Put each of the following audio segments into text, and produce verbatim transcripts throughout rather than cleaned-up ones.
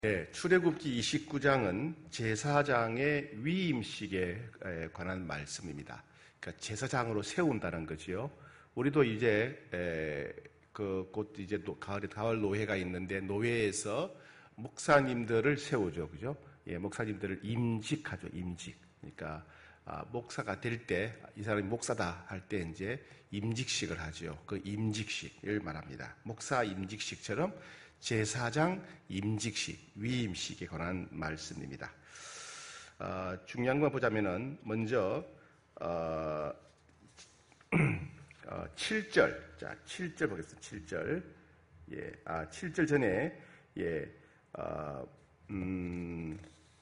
네, 출애굽기 이십구 장은 제사장의 위임식에 관한 말씀입니다. 그러니까 제사장으로 세운다는 거지요. 우리도 이제 그 곧 이제 가을 가을 노회가 있는데 노회에서 목사님들을 세우죠, 그죠? 예, 목사님들을 임직하죠, 임직. 그러니까 아, 목사가 될 때 이 사람이 목사다 할 때 이제 임직식을 하죠. 그 임직식을 말합니다. 목사 임직식처럼 제사장 임직식, 위임식에 관한 말씀입니다. 어, 중요한 거 보자면은 먼저 어, 어, 칠 절, 자 칠 절 보겠습니다. 칠 절, 예, 아 칠 절 전에 예, 어, 음,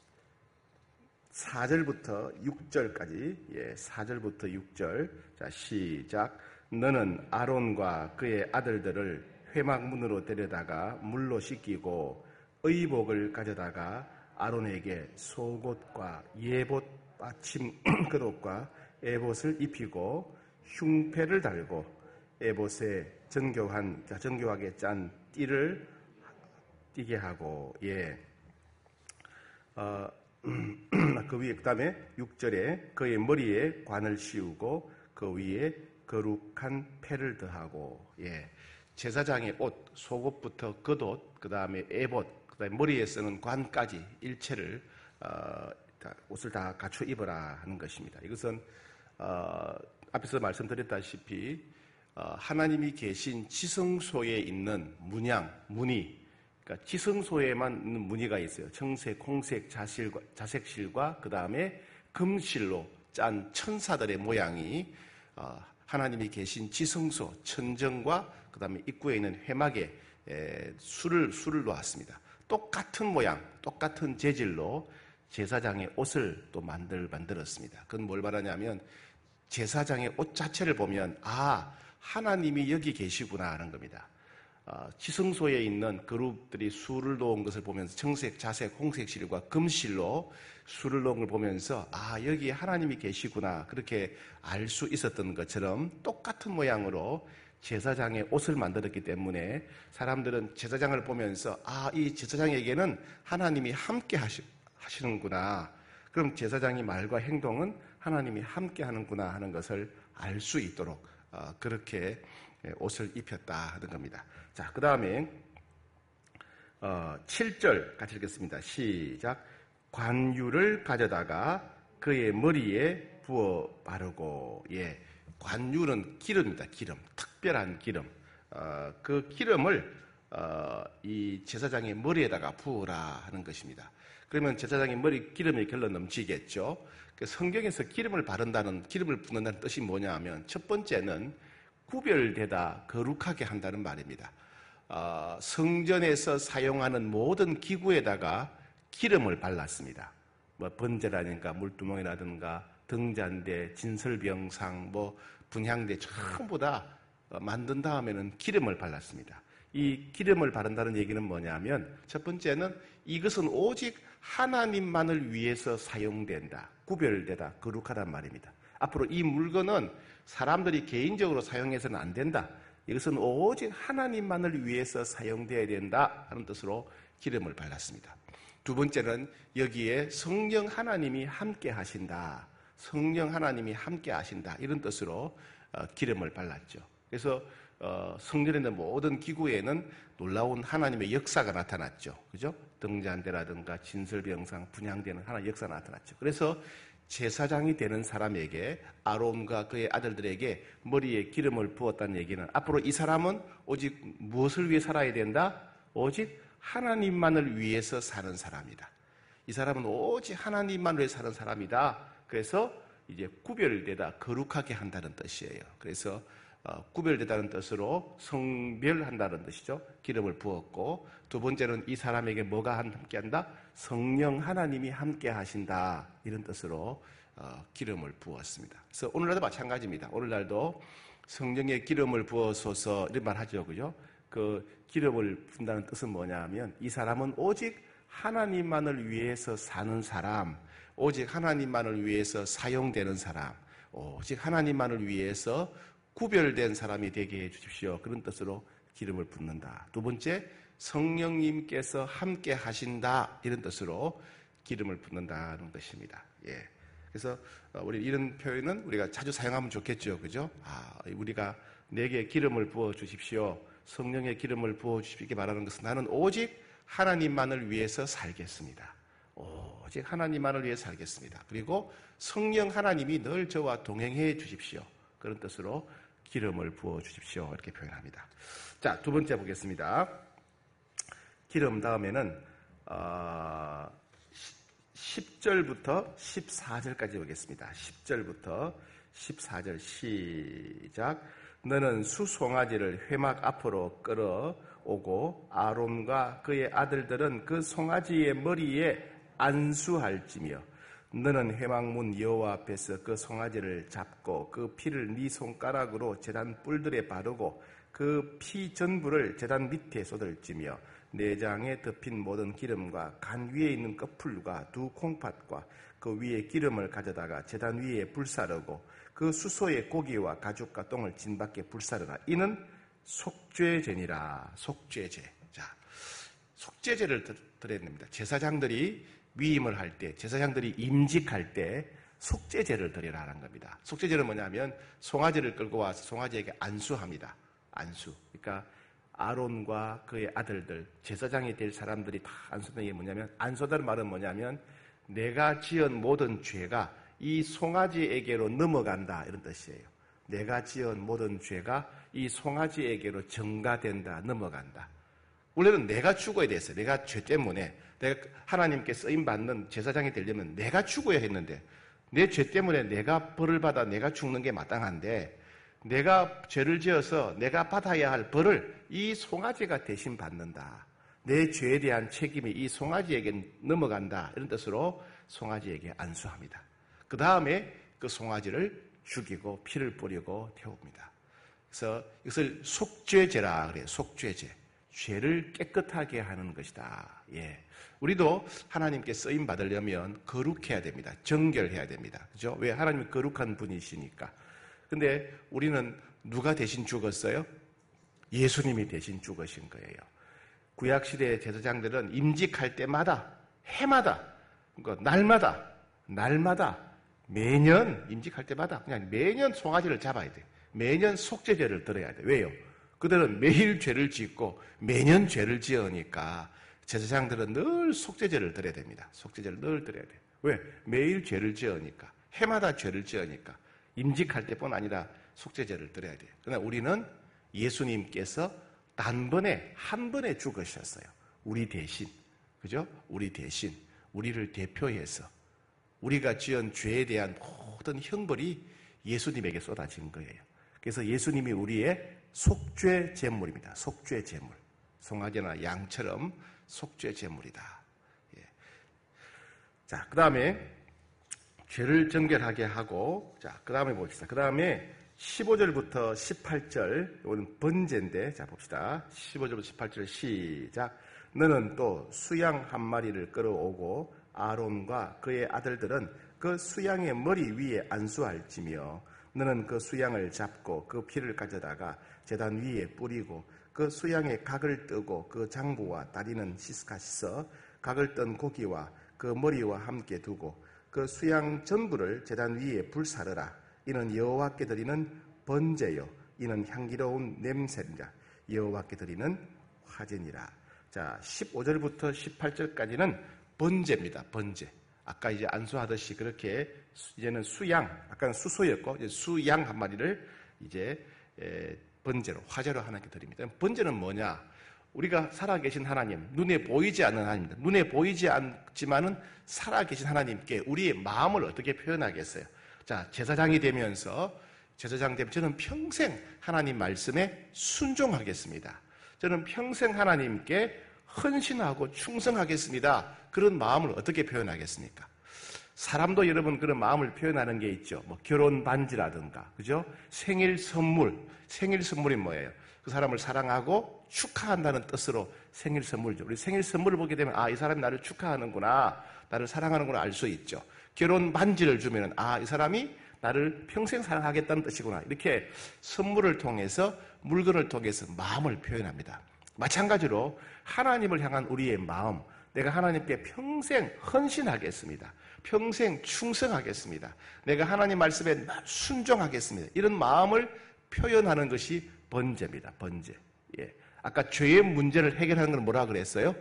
사 절부터 육 절까지, 예, 사 절부터 육 절, 자 시작. 너는 아론과 그의 아들들을 회막문으로 데려다가 물로 씻기고 의복을 가져다가 아론에게 속옷과 예봇 받침 겉옷과 에봇을 입히고 흉패를 달고 에봇에 정교한 정교하게 짠 띠를 띠게 하고, 예, 어, 그 위에 그 다음에 육 절에 그의 머리에 관을 씌우고 그 위에 거룩한 패를 더하고, 예. 제사장의 옷, 속옷부터 겉옷, 그 다음에 에봇, 그 다음에 머리에 쓰는 관까지 일체를 어, 다, 옷을 다 갖춰 입어라 하는 것입니다. 이것은 어, 앞에서 말씀드렸다시피 어, 하나님이 계신 지성소에 있는 문양, 무늬, 그러니까 지성소에만 있는 무늬가 있어요. 청색, 홍색 자실과, 자색실과 그 다음에 금실로 짠 천사들의 모양이 어, 하나님이 계신 지성소, 천정과 그 다음에 입구에 있는 회막에 에, 술을, 술을 놓았습니다. 똑같은 모양, 똑같은 재질로 제사장의 옷을 또 만들, 만들었습니다. 그건 뭘 말하냐면 제사장의 옷 자체를 보면 아, 하나님이 여기 계시구나 하는 겁니다. 어, 지성소에 있는 그룹들이 술을 놓은 것을 보면서 청색, 자색, 홍색 실과 금실로 술을 놓은 걸 보면서 아, 여기 하나님이 계시구나 그렇게 알 수 있었던 것처럼 똑같은 모양으로 제사장의 옷을 만들었기 때문에 사람들은 제사장을 보면서 아, 이 제사장에게는 하나님이 함께 하시, 하시는구나. 그럼 제사장의 말과 행동은 하나님이 함께 하는구나 하는 것을 알 수 있도록 어, 그렇게 옷을 입혔다 하는 겁니다. 자, 그 다음에 어, 칠 절 같이 읽겠습니다. 시작. 관유를 가져다가 그의 머리에 부어 바르고, 예, 관유는 기름입니다. 기름, 특별한 기름. 어, 그 기름을 어, 이 제사장의 머리에다가 부으라 하는 것입니다. 그러면 제사장의 머리 기름이 결로 넘치겠죠. 그 성경에서 기름을 바른다는, 기름을 붓는다는 뜻이 뭐냐 하면 첫 번째는 구별되다 거룩하게 한다는 말입니다. 어, 성전에서 사용하는 모든 기구에다가 기름을 발랐습니다. 뭐 번제라든가 물두멍이라든가 등잔대, 진설병상, 뭐 분향대 전부 다 만든 다음에는 기름을 발랐습니다. 이 기름을 바른다는 얘기는 뭐냐면 첫 번째는 이것은 오직 하나님만을 위해서 사용된다. 구별되다. 거룩하단 말입니다. 앞으로 이 물건은 사람들이 개인적으로 사용해서는 안 된다. 이것은 오직 하나님만을 위해서 사용되어야 된다 하는 뜻으로 기름을 발랐습니다. 두 번째는 여기에 성령 하나님이 함께 하신다. 성령 하나님이 함께 하신다. 이런 뜻으로 기름을 발랐죠. 그래서 성전에 있는 모든 기구에는 놀라운 하나님의 역사가 나타났죠. 그죠? 등잔대라든가 진설병상, 분향대는 하나님의 역사가 나타났죠. 그래서 제사장이 되는 사람에게 아론과 그의 아들들에게 머리에 기름을 부었다는 얘기는 앞으로 이 사람은 오직 무엇을 위해 살아야 된다? 오직 하나님만을 위해서 사는 사람이다. 이 사람은 오직 하나님만을 위해 사는 사람이다. 그래서 이제 구별되다, 거룩하게 한다는 뜻이에요. 그래서 어, 구별되다는 뜻으로 성별한다는 뜻이죠. 기름을 부었고, 두 번째는 이 사람에게 뭐가 함께한다? 성령 하나님이 함께 하신다. 이런 뜻으로 어, 기름을 부었습니다. 그래서 오늘날도 마찬가지입니다. 오늘날도 성령의 기름을 부어소서 이런 말 하죠. 그죠? 그 기름을 푼다는 뜻은 뭐냐 하면 이 사람은 오직 하나님만을 위해서 사는 사람, 오직 하나님만을 위해서 사용되는 사람, 오직 하나님만을 위해서 구별된 사람이 되게 해 주십시오. 그런 뜻으로 기름을 붓는다. 두 번째, 성령님께서 함께 하신다 이런 뜻으로 기름을 붓는다는 것입니다. 예. 그래서 우리 이런 표현은 우리가 자주 사용하면 좋겠죠, 그죠? 아, 우리가 내게 기름을 부어 주십시오. 성령의 기름을 부어 주십시오. 이렇게 말하는 것은 나는 오직 하나님만을 위해서 살겠습니다. 오직 하나님만을 위해 살겠습니다. 그리고 성령 하나님이 늘 저와 동행해 주십시오. 그런 뜻으로 기름을 부어 주십시오. 이렇게 표현합니다. 자, 두 번째 보겠습니다. 기름 다음에는 어, 십 절부터 십사 절까지 보겠습니다. 십 절부터 십사 절 시작. 너는 수송아지를 회막 앞으로 끌어오고 아론과 그의 아들들은 그 송아지의 머리에 안수할지며 너는 회막문 여호와 앞에서 그 송아지를 잡고 그 피를 네 손가락으로 제단 뿔들에 바르고 그 피 전부를 제단 밑에 쏟을지며 내장에 덮인 모든 기름과 간 위에 있는 꺼풀과 두 콩팥과 그 위에 기름을 가져다가 제단 위에 불사르고 그 수소의 고기와 가죽과 똥을 진 밖에 불사르라. 이는 속죄제니라. 속죄제. 자, 속죄제를 드려야 됩니다. 제사장들이 위임을 할 때, 제사장들이 임직할 때 속죄제를 드리라는 겁니다. 속죄제는 뭐냐면 송아지를 끌고 와서 송아지에게 안수합니다. 안수. 그러니까 아론과 그의 아들들, 제사장이 될 사람들이 다 안수하는 게 뭐냐면, 안수다는 말은 뭐냐면 내가 지은 모든 죄가 이 송아지에게로 넘어간다 이런 뜻이에요. 내가 지은 모든 죄가 이 송아지에게로 전가된다, 넘어간다. 원래는 내가 죽어야 됐어요. 내가 죄 때문에 내가 하나님께 쓰임받는 제사장이 되려면 내가 죽어야 했는데 내 죄 때문에 내가 벌을 받아 내가 죽는 게 마땅한데 내가 죄를 지어서 내가 받아야 할 벌을 이 송아지가 대신 받는다. 내 죄에 대한 책임이 이 송아지에게 넘어간다. 이런 뜻으로 송아지에게 안수합니다. 그 다음에 그 송아지를 죽이고 피를 뿌리고 태웁니다. 그래서 이것을 속죄제라 그래요. 속죄제. 죄를 깨끗하게 하는 것이다. 예. 우리도 하나님께 쓰임 받으려면 거룩해야 됩니다. 정결해야 됩니다. 그죠? 왜? 하나님이 거룩한 분이시니까. 근데 우리는 누가 대신 죽었어요? 예수님이 대신 죽으신 거예요. 구약시대의 제사장들은 임직할 때마다, 해마다, 그러니까 날마다, 날마다, 매년 임직할 때마다 그냥 매년 송아지를 잡아야 돼요. 매년 속죄제를 드려야 돼요. 왜요? 그들은 매일 죄를 짓고 매년 죄를 지으니까 제사장들은 늘 속죄제를 드려야 됩니다. 속죄제를 늘 드려야 돼요. 왜? 매일 죄를 지으니까. 해마다 죄를 지으니까. 임직할 때뿐 아니라 속죄제를 드려야 돼요. 그러나 우리는 예수님께서 단번에 한 번에 죽으셨어요. 우리 대신. 그죠? 우리 대신. 우리를 대표해서. 우리가 지은 죄에 대한 모든 형벌이 예수님에게 쏟아진 거예요. 그래서 예수님이 우리의 속죄 제물입니다. 속죄 제물. 송아지나 양처럼 속죄 제물이다. 예. 자, 그 다음에 죄를 정결하게 하고, 자, 그 다음에 봅시다. 그 다음에 십오 절부터 십팔 절, 이거는 번제인데, 자, 봅시다. 십오 절부터 십팔 절 시작. 너는 또 수양 한 마리를 끌어오고 아론과 그의 아들들은 그 수양의 머리 위에 안수할지며 너는 그 수양을 잡고 그 피를 가져다가 제단 위에 뿌리고 그 수양의 각을 뜨고 그 장부와 다리는 씻어 씻어 각을 뜬 고기와 그 머리와 함께 두고 그 수양 전부를 제단 위에 불사르라. 이는 여호와께 드리는 번제요 이는 향기로운 냄새니라. 여호와께 드리는 화제니라. 자, 십오 절부터 십팔 절까지는 번제입니다. 번제. 아까 이제 안수하듯이 그렇게 이제는 수양, 아까는 수소였고 이제 수양 한 마리를 이제 번제로, 화제로 하나님께 드립니다. 번제는 뭐냐? 우리가 살아계신 하나님, 눈에 보이지 않는 하나님입니다. 눈에 보이지 않지만은 살아계신 하나님께 우리의 마음을 어떻게 표현하겠어요? 자, 제사장이 되면서 제사장 되면 저는 평생 하나님 말씀에 순종하겠습니다. 저는 평생 하나님께 헌신하고 충성하겠습니다. 그런 마음을 어떻게 표현하겠습니까? 사람도 여러분 그런 마음을 표현하는 게 있죠. 뭐 결혼 반지라든가, 그죠? 생일 선물. 생일 선물이 뭐예요? 그 사람을 사랑하고 축하한다는 뜻으로 생일 선물이죠. 우리 생일 선물을 보게 되면 아, 이 사람이 나를 축하하는구나, 나를 사랑하는구나 알 수 있죠. 결혼 반지를 주면은 아, 이 사람이 나를 평생 사랑하겠다는 뜻이구나. 이렇게 선물을 통해서, 물건을 통해서 마음을 표현합니다. 마찬가지로 하나님을 향한 우리의 마음, 내가 하나님께 평생 헌신하겠습니다. 평생 충성하겠습니다. 내가 하나님 말씀에 순종하겠습니다. 이런 마음을 표현하는 것이 번제입니다. 번제. 예. 아까 죄의 문제를 해결하는 건 뭐라 그랬어요?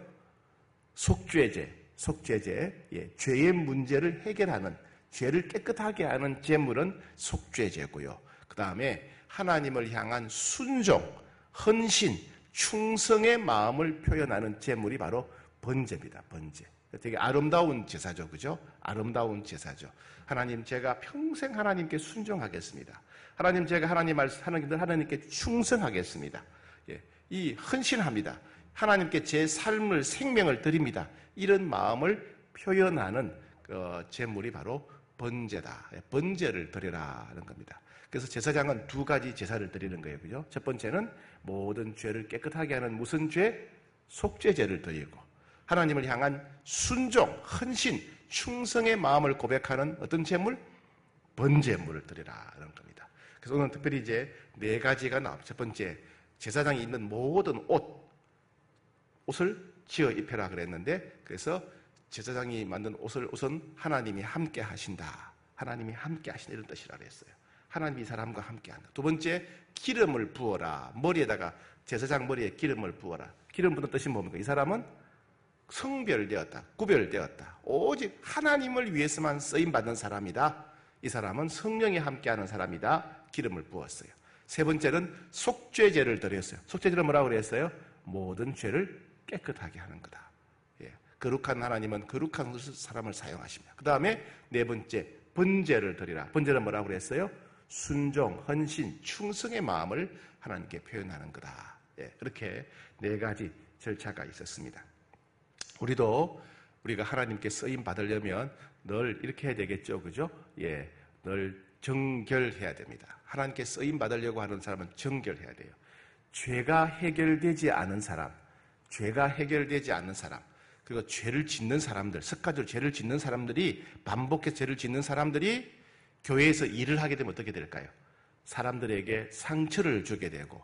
속죄제. 속죄제. 예. 죄의 문제를 해결하는, 죄를 깨끗하게 하는 제물은 속죄제고요. 그 다음에 하나님을 향한 순종, 헌신, 충성의 마음을 표현하는 제물이 바로 번제입니다. 번제. 되게 아름다운 제사죠. 그죠? 아름다운 제사죠. 하나님, 제가 평생 하나님께 순종하겠습니다. 하나님, 제가 하나님 말씀, 하나님들 하나님께 충성하겠습니다. 예, 이 헌신합니다. 하나님께 제 삶을, 생명을 드립니다. 이런 마음을 표현하는 그 제물이 바로 번제다. 번제를 드리라는 겁니다. 그래서 제사장은 두 가지 제사를 드리는 거예요. 그죠? 첫 번째는 모든 죄를 깨끗하게 하는 무슨 죄? 속죄제를 드리고, 하나님을 향한 순종, 헌신, 충성의 마음을 고백하는 어떤 제물? 번제물을 드리라는 겁니다. 그래서 오늘 특별히 이제 네 가지가 나옵니다. 첫 번째, 제사장이 입는 모든 옷, 옷을 지어 입혀라 그랬는데, 그래서 제사장이 만든 옷을 우선 하나님이 함께 하신다. 하나님이 함께 하신다. 이런 뜻이라 그랬어요. 하나님이 이 사람과 함께 한다. 두 번째, 기름을 부어라. 머리에다가, 제사장 머리에 기름을 부어라. 기름 부는 뜻이 뭡니까? 이 사람은 성별되었다. 구별되었다. 오직 하나님을 위해서만 쓰임받는 사람이다. 이 사람은 성령이 함께하는 사람이다. 기름을 부었어요. 세 번째는 속죄제를 드렸어요. 속죄제를 뭐라고 그랬어요? 모든 죄를 깨끗하게 하는 거다. 예. 거룩한 하나님은 거룩한 사람을 사용하십니다. 그 다음에 네 번째, 번제를 드리라. 번제는 뭐라고 그랬어요? 순종, 헌신, 충성의 마음을 하나님께 표현하는 거다. 예. 그렇게 네 가지 절차가 있었습니다. 우리도 우리가 하나님께 쓰임 받으려면 늘 이렇게 해야 되겠죠. 그죠? 예. 늘 정결해야 됩니다. 하나님께 쓰임 받으려고 하는 사람은 정결해야 돼요. 죄가 해결되지 않은 사람, 죄가 해결되지 않는 사람, 그리고 죄를 짓는 사람들, 습관적으로 죄를 짓는 사람들이, 반복해서 죄를 짓는 사람들이 교회에서 일을 하게 되면 어떻게 될까요? 사람들에게 상처를 주게 되고,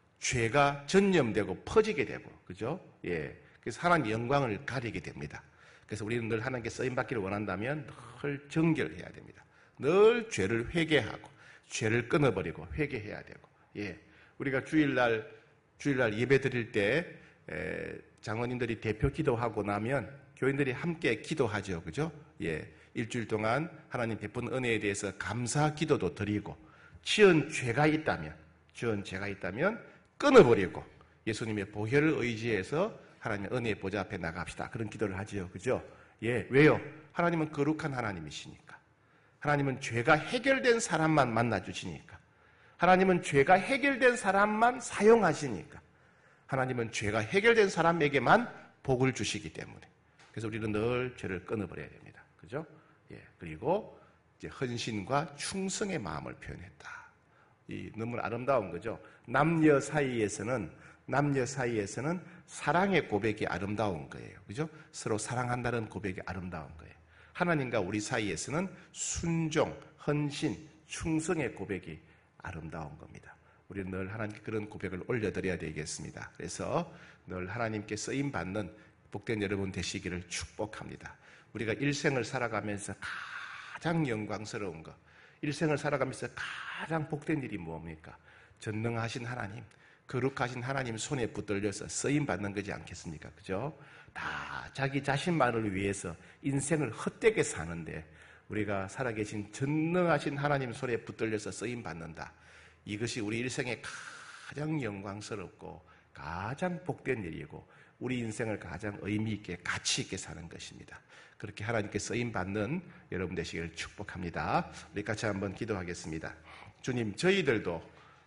죄가 전염되고 퍼지게 되고, 그죠? 예. 그래서 하나님 영광을 가리게 됩니다. 그래서 우리는 늘 하나님께 쓰임받기를 원한다면 늘 정결해야 됩니다. 늘 죄를 회개하고, 죄를 끊어버리고 회개해야 되고, 예. 우리가 주일날, 주일날 예배 드릴 때, 에, 장로님들이 대표 기도하고 나면 교인들이 함께 기도하죠. 그죠? 예. 일주일 동안 하나님 베푼 은혜에 대해서 감사 기도도 드리고, 지은 죄가 있다면, 지은 죄가 있다면 끊어버리고, 예수님의 보혈을 의지해서 하나님의 은혜의 보좌 앞에 나갑시다. 그런 기도를 하지요. 그죠? 예. 왜요? 하나님은 거룩한 하나님이시니까. 하나님은 죄가 해결된 사람만 만나주시니까. 하나님은 죄가 해결된 사람만 사용하시니까. 하나님은 죄가 해결된 사람에게만 복을 주시기 때문에. 그래서 우리는 늘 죄를 끊어버려야 됩니다. 그죠? 예. 그리고 이제 헌신과 충성의 마음을 표현했다. 이 너무 아름다운 거죠. 남녀 사이에서는, 남녀 사이에서는 사랑의 고백이 아름다운 거예요. 그죠? 서로 사랑한다는 고백이 아름다운 거예요. 하나님과 우리 사이에서는 순종, 헌신, 충성의 고백이 아름다운 겁니다. 우리는 늘 하나님께 그런 고백을 올려드려야 되겠습니다. 그래서 늘 하나님께 쓰임받는 복된 여러분 되시기를 축복합니다. 우리가 일생을 살아가면서 가장 영광스러운 것, 일생을 살아가면서 가장 복된 일이 뭡니까? 전능하신 하나님, 거룩하신 하나님 손에 붙들려서 쓰임받는 거지 않겠습니까? 그죠? 다 자기 자신만을 위해서 인생을 헛되게 사는데 우리가 살아계신 전능하신 하나님 손에 붙들려서 쓰임받는다. 이것이 우리 일생에 가장 영광스럽고 가장 복된 일이고 우리 인생을 가장 의미 있게 가치 있게 사는 것입니다. 그렇게 하나님께 쓰임받는 여러분 되시기를 축복합니다. 우리 같이 한번 기도하겠습니다. 주님, 저희들도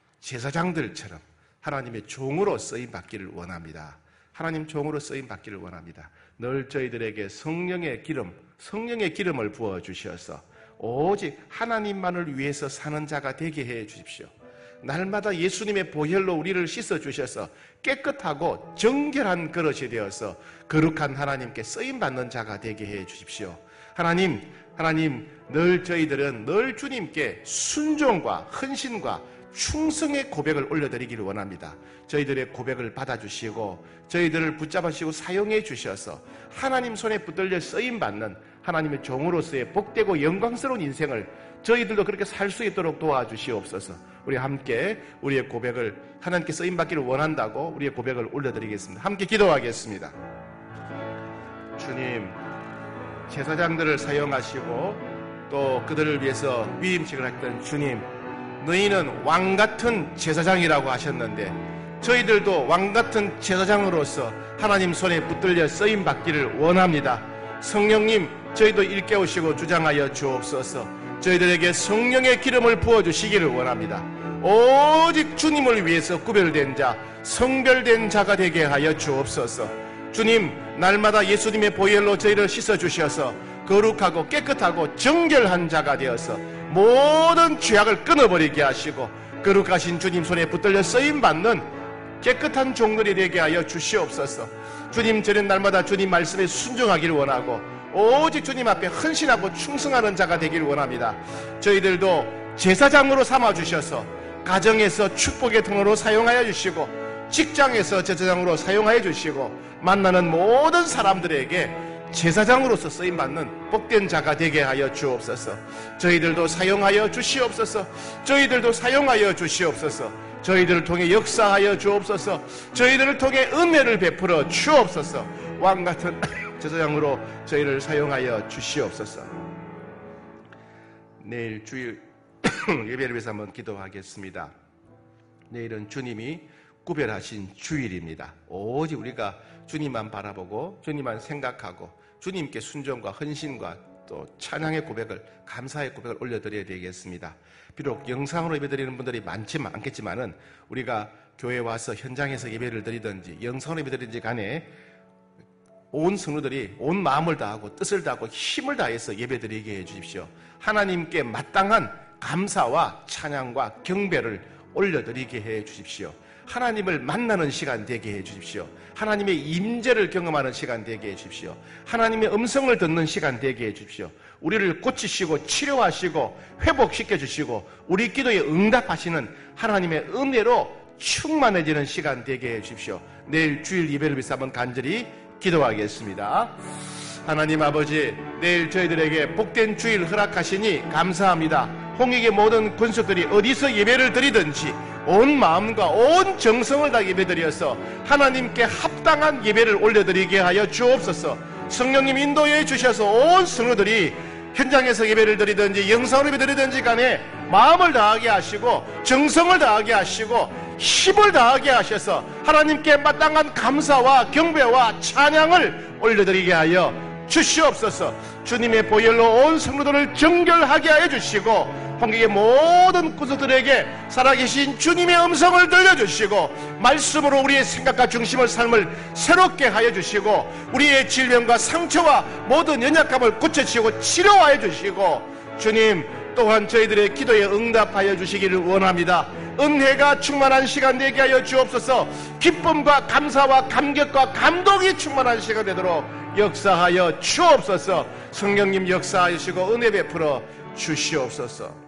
제사장들처럼 하나님의 종으로 쓰임받기를 원합니다. 하나님 종으로 쓰임받기를 원합니다. 늘 저희들에게 성령의 기름, 성령의 기름을 부어주셔서 오직 하나님만을 위해서 사는 자가 되게 해 주십시오. 날마다 예수님의 보혈로 우리를 씻어주셔서 깨끗하고 정결한 그릇이 되어서 거룩한 하나님께 쓰임받는 자가 되게 해 주십시오. 하나님, 하나님, 늘 저희들은 늘 주님께 순종과 헌신과 충성의 고백을 올려드리기를 원합니다. 저희들의 고백을 받아주시고 저희들을 붙잡으시고 사용해 주셔서 하나님 손에 붙들려 쓰임받는 하나님의 종으로서의 복되고 영광스러운 인생을 저희들도 그렇게 살 수 있도록 도와주시옵소서. 우리 함께 우리의 고백을 하나님께 쓰임받기를 원한다고 우리의 고백을 올려드리겠습니다. 함께 기도하겠습니다. 주님, 제사장들을 사용하시고 또 그들을 위해서 위임식을 했던 주님, 너희는 왕같은 제사장이라고 하셨는데 저희들도 왕같은 제사장으로서 하나님 손에 붙들려 쓰임받기를 원합니다. 성령님, 저희도 일깨우시고 주장하여 주옵소서. 저희들에게 성령의 기름을 부어주시기를 원합니다. 오직 주님을 위해서 구별된 자, 성별된 자가 되게 하여 주옵소서. 주님, 날마다 예수님의 보혈로 저희를 씻어주셔서 거룩하고 깨끗하고 정결한 자가 되어서 모든 죄악을 끊어버리게 하시고 거룩하신 주님 손에 붙들려 쓰임받는 깨끗한 종들이 되게 하여 주시옵소서. 주님, 저는 날마다 주님 말씀에 순종하기를 원하고 오직 주님 앞에 헌신하고 충성하는 자가 되기를 원합니다. 저희들도 제사장으로 삼아주셔서 가정에서 축복의 통로로 사용하여 주시고 직장에서 제사장으로 사용하여 주시고 만나는 모든 사람들에게 제사장으로서 쓰임받는 복된 자가 되게 하여 주옵소서. 저희들도 사용하여 주시옵소서. 저희들도 사용하여 주시옵소서. 저희들을 통해 역사하여 주옵소서. 저희들을 통해 은혜를 베풀어 주옵소서. 왕같은 제사장으로 저희를 사용하여 주시옵소서. 내일 주일 예배를 위해서 한번 기도하겠습니다. 내일은 주님이 구별하신 주일입니다. 오직 우리가 주님만 바라보고 주님만 생각하고 주님께 순종과 헌신과 또 찬양의 고백을, 감사의 고백을 올려드려야 되겠습니다. 비록 영상으로 예배드리는 분들이 많지만 않겠지만은 우리가 교회 와서 현장에서 예배를 드리든지 영상으로 예배드리든지 간에 온 성도들이 온 마음을 다하고 뜻을 다하고 힘을 다해서 예배드리게 해주십시오. 하나님께 마땅한 감사와 찬양과 경배를 올려드리게 해주십시오. 하나님을 만나는 시간 되게 해주십시오. 하나님의 임재를 경험하는 시간 되게 해주십시오. 하나님의 음성을 듣는 시간 되게 해주십시오. 우리를 고치시고 치료하시고 회복시켜 주시고 우리 기도에 응답하시는 하나님의 은혜로 충만해지는 시간 되게 해주십시오. 내일 주일 예배를 위해서 한번 간절히 기도하겠습니다. 하나님 아버지, 내일 저희들에게 복된 주일 허락하시니 감사합니다. 홍익의 모든 군수들이 어디서 예배를 드리든지 온 마음과 온 정성을 다 예배드려서 하나님께 합당한 예배를 올려드리게 하여 주옵소서. 성령님 인도해 주셔서 온 성도들이 현장에서 예배를 드리든지 영상으로 예배 드리든지 간에 마음을 다하게 하시고 정성을 다하게 하시고 힘을 다하게 하셔서 하나님께 마땅한 감사와 경배와 찬양을 올려드리게 하여 주시옵소서. 주님의 보혈로 온 성도들을 정결하게 하여 주시고 홍익의 모든 구석들에게 살아계신 주님의 음성을 들려주시고 말씀으로 우리의 생각과 중심을 삶을 새롭게 하여 주시고 우리의 질병과 상처와 모든 연약함을 고쳐주시고 치료하여 주시고 주님 또한 저희들의 기도에 응답하여 주시기를 원합니다. 은혜가 충만한 시간 되게 하여 주옵소서. 기쁨과 감사와 감격과 감동이 충만한 시간 되도록 역사하여 주옵소서. 성령님 역사하시고 은혜 베풀어 주시옵소서.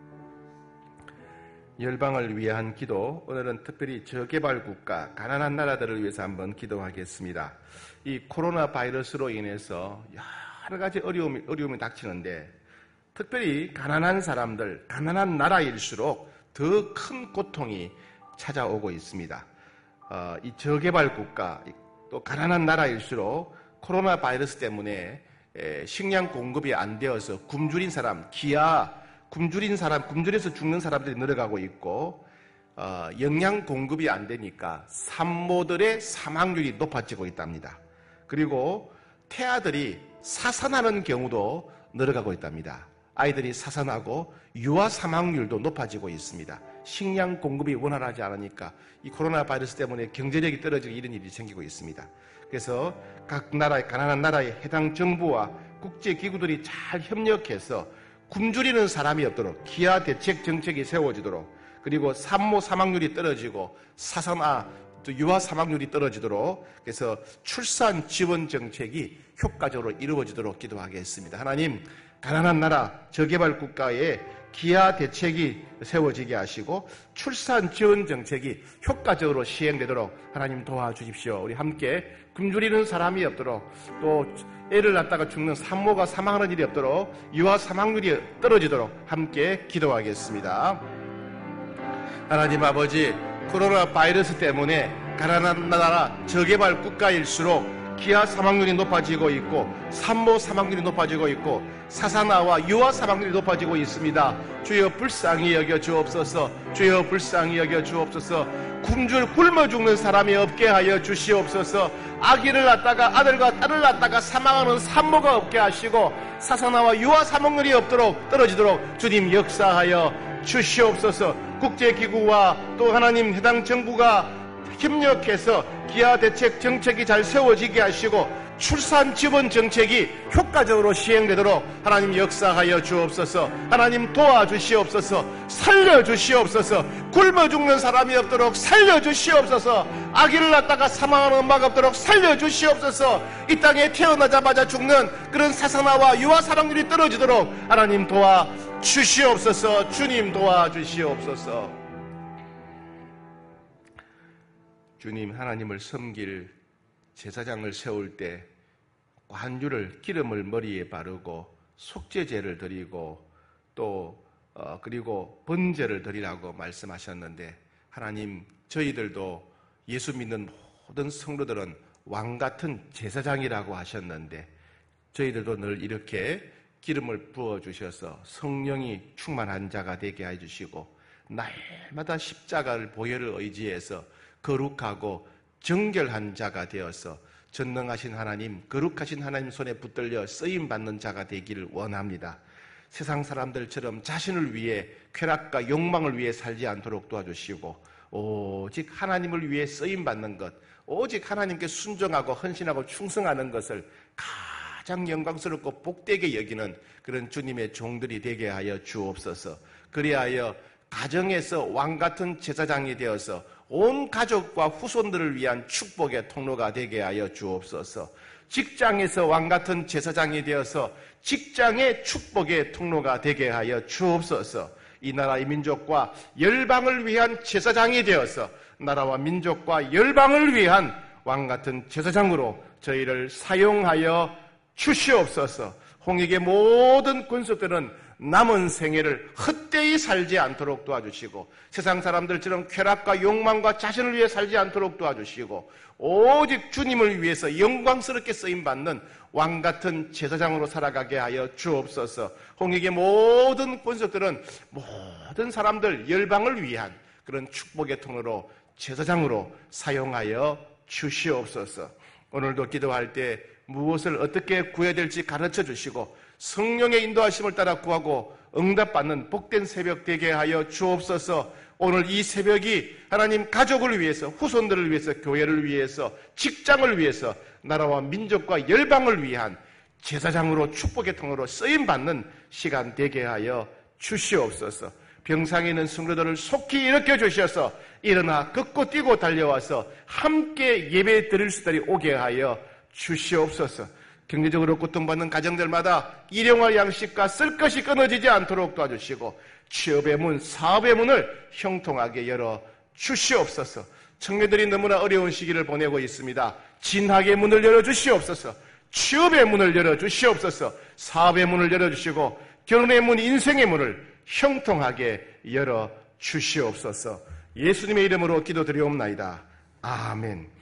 열방을 위한 기도, 오늘은 특별히 저개발국가, 가난한 나라들을 위해서 한번 기도하겠습니다. 이 코로나 바이러스로 인해서 여러 가지 어려움이, 어려움이 닥치는데 특별히 가난한 사람들, 가난한 나라일수록 더 큰 고통이 찾아오고 있습니다. 어, 이 저개발국가, 또 가난한 나라일수록 코로나 바이러스 때문에 에, 식량 공급이 안 되어서 굶주린 사람, 기아, 굶주린 사람, 굶주려서 죽는 사람들이 늘어가고 있고 어, 영양 공급이 안 되니까 산모들의 사망률이 높아지고 있답니다. 그리고 태아들이 사산하는 경우도 늘어가고 있답니다. 아이들이 사산하고 유아 사망률도 높아지고 있습니다. 식량 공급이 원활하지 않으니까 이 코로나 바이러스 때문에 경제력이 떨어지고 이런 일이 생기고 있습니다. 그래서 각 나라의 가난한 나라의 해당 정부와 국제기구들이 잘 협력해서 굶주리는 사람이 없도록 기아 대책 정책이 세워지도록 그리고 산모 사망률이 떨어지고 사산아 또 유아 사망률이 떨어지도록 그래서 출산 지원 정책이 효과적으로 이루어지도록 기도하겠습니다. 하나님, 가난한 나라 저개발 국가에 기아 대책이 세워지게 하시고 출산 지원 정책이 효과적으로 시행되도록 하나님 도와주십시오. 우리 함께 굶주리는 사람이 없도록, 또 애를 낳다가 죽는 산모가 사망하는 일이 없도록, 유아 사망률이 떨어지도록 함께 기도하겠습니다. 하나님 아버지, 코로나 바이러스 때문에 가난한 나라 저개발 국가일수록 기아 사망률이 높아지고 있고 산모 사망률이 높아지고 있고 사사나와 유아 사망률이 높아지고 있습니다. 주여 불쌍히 여겨 주옵소서. 주여 불쌍히 여겨 주옵소서. 굶줄 굶어 죽는 사람이 없게 하여 주시옵소서. 아기를 낳다가 아들과 딸을 낳다가 사망하는 산모가 없게 하시고 사사나와 유아 사망률이 없도록 떨어지도록 주님 역사하여 주시옵소서. 국제기구와 또 하나님 해당 정부가 협력해서 기아 대책 정책이 잘 세워지게 하시고 출산 지원 정책이 효과적으로 시행되도록 하나님 역사하여 주옵소서. 하나님 도와주시옵소서. 살려주시옵소서. 굶어 죽는 사람이 없도록 살려주시옵소서. 아기를 낳다가 사망하는 엄마가 없도록 살려주시옵소서. 이 땅에 태어나자마자 죽는 그런 사사나와 유아 사망률이 떨어지도록 하나님 도와주시옵소서. 주님 도와주시옵소서. 주님, 하나님을 섬길 제사장을 세울 때 관유를, 기름을 머리에 바르고 속죄제를 드리고 또 어, 그리고 번제를 드리라고 말씀하셨는데, 하나님, 저희들도 예수 믿는 모든 성도들은 왕같은 제사장이라고 하셨는데 저희들도 늘 이렇게 기름을 부어주셔서 성령이 충만한 자가 되게 해주시고 날마다 십자가를 보혈을 의지해서 거룩하고 정결한 자가 되어서 전능하신 하나님, 거룩하신 하나님 손에 붙들려 쓰임받는 자가 되기를 원합니다. 세상 사람들처럼 자신을 위해, 쾌락과 욕망을 위해 살지 않도록 도와주시고 오직 하나님을 위해 쓰임받는 것, 오직 하나님께 순종하고 헌신하고 충성하는 것을 가장 영광스럽고 복되게 여기는 그런 주님의 종들이 되게 하여 주옵소서. 그리하여 가정에서 왕같은 제사장이 되어서 온 가족과 후손들을 위한 축복의 통로가 되게 하여 주옵소서. 직장에서 왕같은 제사장이 되어서 직장의 축복의 통로가 되게 하여 주옵소서. 이 나라의 민족과 열방을 위한 제사장이 되어서 나라와 민족과 열방을 위한 왕같은 제사장으로 저희를 사용하여 주시옵소서. 홍익의 모든 군수들은 남은 생애를 헛되이 살지 않도록 도와주시고 세상 사람들처럼 쾌락과 욕망과 자신을 위해 살지 않도록 도와주시고 오직 주님을 위해서 영광스럽게 쓰임받는 왕같은 제사장으로 살아가게 하여 주옵소서. 홍익의 모든 권속들은 모든 사람들 열방을 위한 그런 축복의 통로로 제사장으로 사용하여 주시옵소서. 오늘도 기도할 때 무엇을 어떻게 구해야 될지 가르쳐 주시고 성령의 인도하심을 따라 구하고 응답받는 복된 새벽 되게 하여 주옵소서. 오늘 이 새벽이 하나님 가족을 위해서, 후손들을 위해서, 교회를 위해서, 직장을 위해서, 나라와 민족과 열방을 위한 제사장으로 축복의 통로로 쓰임받는 시간 되게 하여 주시옵소서. 병상에 있는 성도들을 속히 일으켜 주셔서 일어나 걷고 뛰고 달려와서 함께 예배 드릴 수들이 오게 하여 주시옵소서. 경제적으로 고통받는 가정들마다 일용할 양식과 쓸 것이 끊어지지 않도록 도와주시고 취업의 문, 사업의 문을 형통하게 열어 주시옵소서. 청년들이 너무나 어려운 시기를 보내고 있습니다. 진학의 문을 열어 주시옵소서. 취업의 문을 열어 주시옵소서. 사업의 문을 열어 주시고 결혼의 문, 인생의 문을 형통하게 열어 주시옵소서. 예수님의 이름으로 기도드리옵나이다. 아멘.